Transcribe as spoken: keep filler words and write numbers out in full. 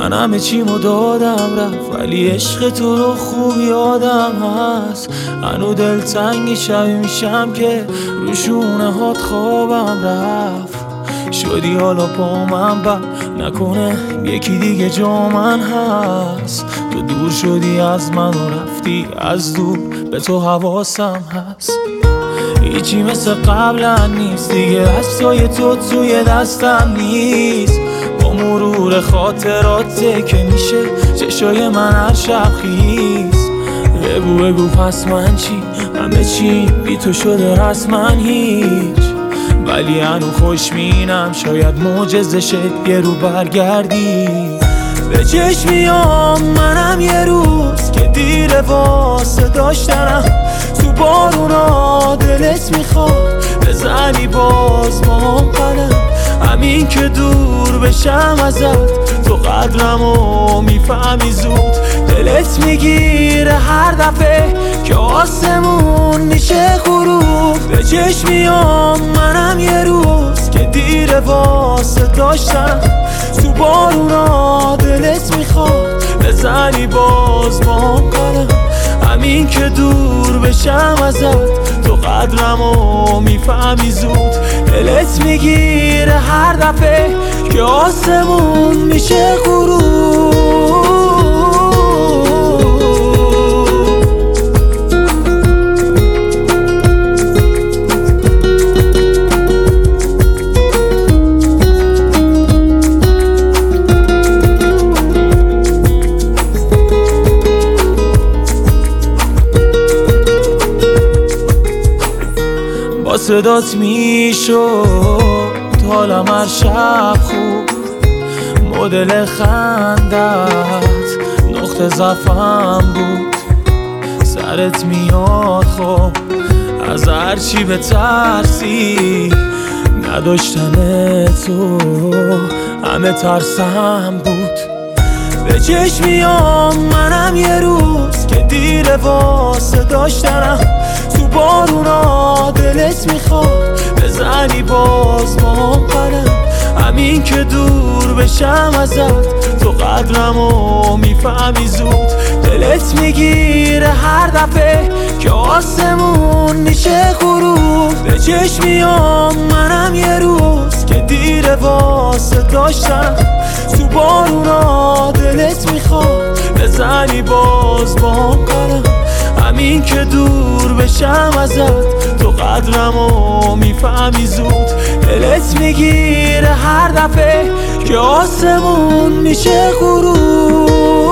من همه چیمو دادم رفت، ولی عشق تو رو خوب یادم هست. هنو دلتنگی شبی میشم که رو شونه هات خوابم رفت. شدی حالا با من بر نکنه یکی دیگه جا من هست. تو دور شدی از من و رفتی از دور، به تو حواسم هست. هیچی مثل قبلا نیست دیگه، عکسای تو توی دستم نیست. با مرور خاطراته که میشه چشای من هر شب خیز. بگو بگو پس من چی، همه چی بی تو شده رسما هیچ. ولی هنو خوشمینم شاید معجزه شه یه رو برگردی. به چشمیام منم یه روز که دیر واسه داشتنم. تو بارونا دلت میخواد بزنی باز با هم قلم. همین که دور بشم ازت تو قدرمو میفهمی زود. دلت میگیره هر دفعه که آسمون میشه غروب. به چشمیام منم یه روز که دیر واسه داشتم. تو بارونا دلت میخواد بزنی باز با هم قلم. همین که دور بشم ازت تو قدرمو میفهمی زود. دلت میگیره هر دفعه که آسمون میشه غروب. با صدات میشد حالم هر شب خوب. مدل خندت نقطه ضعفم بود. سرت میاد خب از هرچی بترسی. نداشتن تو همه ترسم بود. به چشمیام منم یه روز که دیر واسه داشتنم. تو بارونا دلت میخواد بزنی باز با هم قلم. همین که دور بشم ازت تو قدرمو میفهمی زود. دلت میگیره هر دفعه که آسمون میشه غروب. به چشمیام منم یه روز که دیر واسه داشتم. تو بارونا دلت میخواد بزنی باز با هم قلم. همین که دور بشم ازت تو قدرمو میفهمی زود. دلت میگیره هر دفعه که آسمون میشه غروب.